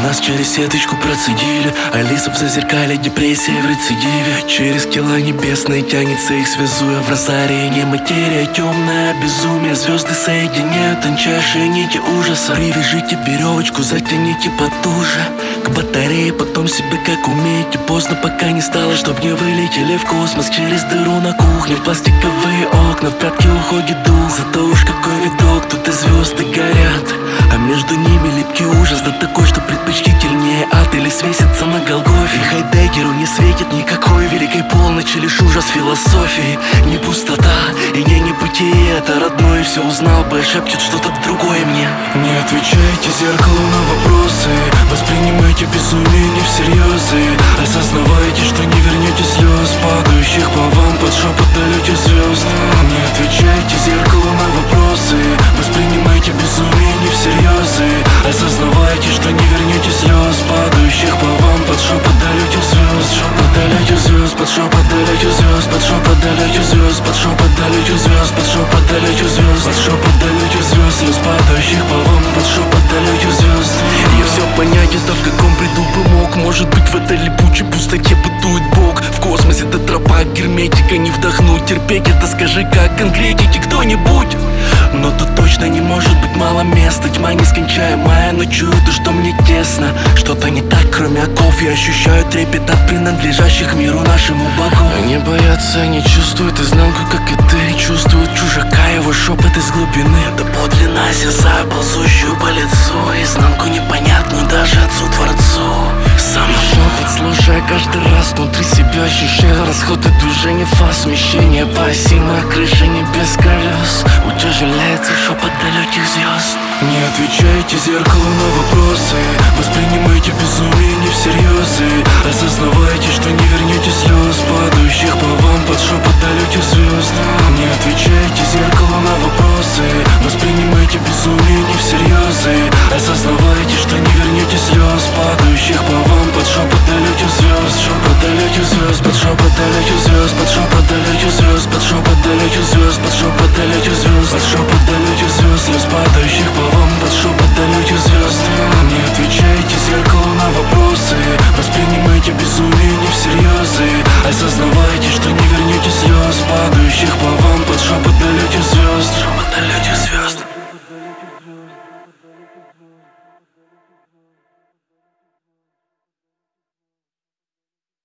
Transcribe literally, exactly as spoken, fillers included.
Нас через сеточку процедили, Алиса в зазеркале, депрессия в рецидиве. Через тела небесные тянется их связуя. В разорении материя темная, безумие. Звезды соединяют тончайшие нити ужаса. Привяжите веревочку, затяните потуже к батарее, потом себе как умеете. Поздно пока не стало, чтоб не вылетели в космос. Через дыру на кухне, в пластиковые окна, в пятки уходит дух. Зато уж какой видок, тут и звезды горят, а между ними липкий ужас, да такой, что предпочтительнее ад или свесится на Голгофе. Хайдеггеру не светит никакой великой полночи, лишь ужас философии. Не пустота и не небытие, это родное, все узнал бы, шепчет что-то другое мне. Не отвечайте зеркалу на вопросы, воспринимайте безумие не всерьез и осознавайте, что не вернете слез, падающих по вам под шепот далеких звезд. Не отвечайте зеркалу на вопросы, воспринимайте безумие не всерьез и осознавайте, что не вернете слез, падающих по вам под шепот далеких звезд. Шепот далеких звезд, под шепот далеких звезд, под шепот далеких звезд, под шепот далеких звезд, под шепот далеких звезд, под шепот далеких звезд, слез, падающих по вам под шепот далеких звезд. Я все понять, это в каком бреду бы мог. Может быть, в этой липучей пустоте бытует Бог. В космосе это тропа герметика, не вдохнуть, терпеть это скажи как конкретики кто-нибудь. Но тут точно не может быть мало места. Тьма нескончаемая, но чую то, что мне тесно. Что-то не так, кроме оков. Я ощущаю трепет от принадлежащих миру нашему богу. Они боятся, они чувствуют изнанку, как и ты. Чувствуют чужака, его шепот из глубины. Да подлинно осязаю ползущую по лицу. Изнанку непонятную даже отцу-творцу. Сам шепот, слушая каждый раз внутри себя, ощущая расходы движения, фаз, смещение по оси на крыше небес колес. Утяжеляется шепот далеких звезд. Не отвечайте зеркалу на вопросы, воспринимайте безумие не всерьез и осознавайте, что не вернете слез, падающих по вам под шепот далеких звезд. Не отвечайте зеркалу на вопросы, воспринимайте безумие не всерьез и осознавайте, что не вернете слез, падающих по вам под шепот далеких звезд. Шепот далеких звезд, под шепот далеких звезд, под шепот далеких звезд, под шепот далеких звезд, под шепот далеких звезд, под шепот далеких звезд, слез, падающих